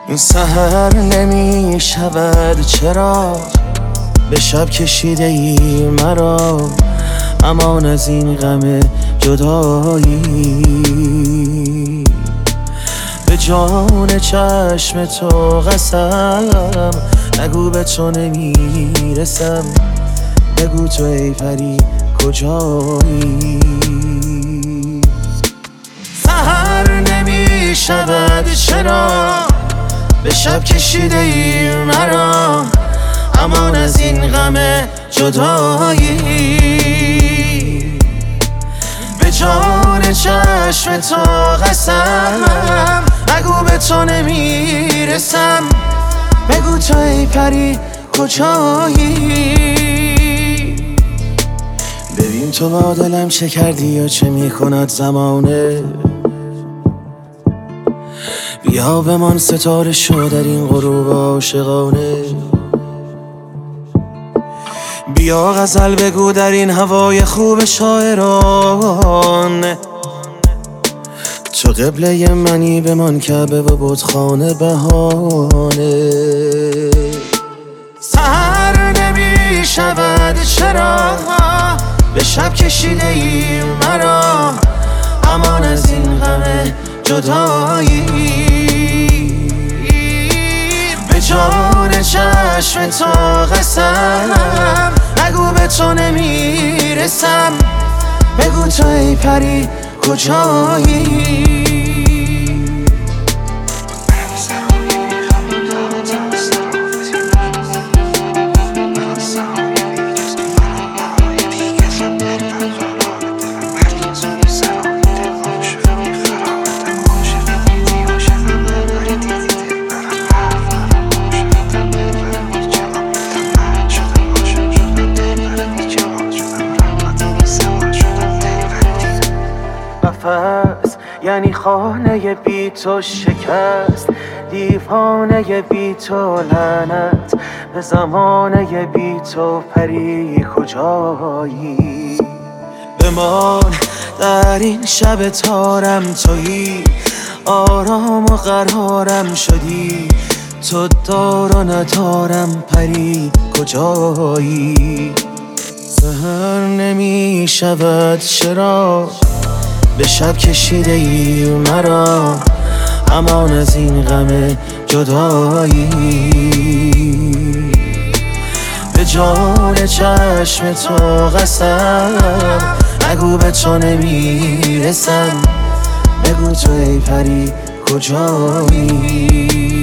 این سحر نمی شود چرا به شب کشیده ای مرا، امان از این غم جدایی. به جان چشم تو قسم، نگو به تو نمیرسم، بگو تو ای پری کجایی. سحر نمی شود چرا به شب کشیده ای مرا، امان از این غم جدایی. به جان چشم تو قسم، نگو به تو نمیرسم، بگو تو ای پری کجایی. ببین تو با دلم چه کردی یا چه میکند زمانه، بیا بمان ستاره شو در این غروب عاشقانه. بیا غزل بگو در این هوای خوب شاعران، تو قبله منی بمان کعبه و بتخانه بهانه. سحر نمی شود چرا به شب کشیده ای مرا، امان از این غم جدایی. به جان چشم تو قسم، نگو به تو نمیرسم، بگو تو ای پری کجایی. یعنی خانه بی تو شکست، دیوانه بی تو لعنت، به زمانه بی تو پری کجایی. بمان در این شب تارم تویی، آرام و قرارم شدی، تو دار و ندارم پری کجایی. سحر نمی شود چرا به شب کشیده ای مرا، امان از این غم جدایی. به جان چشم تو قسم، نگو به تو نمیرسم، بگو تو ای پری کجایی.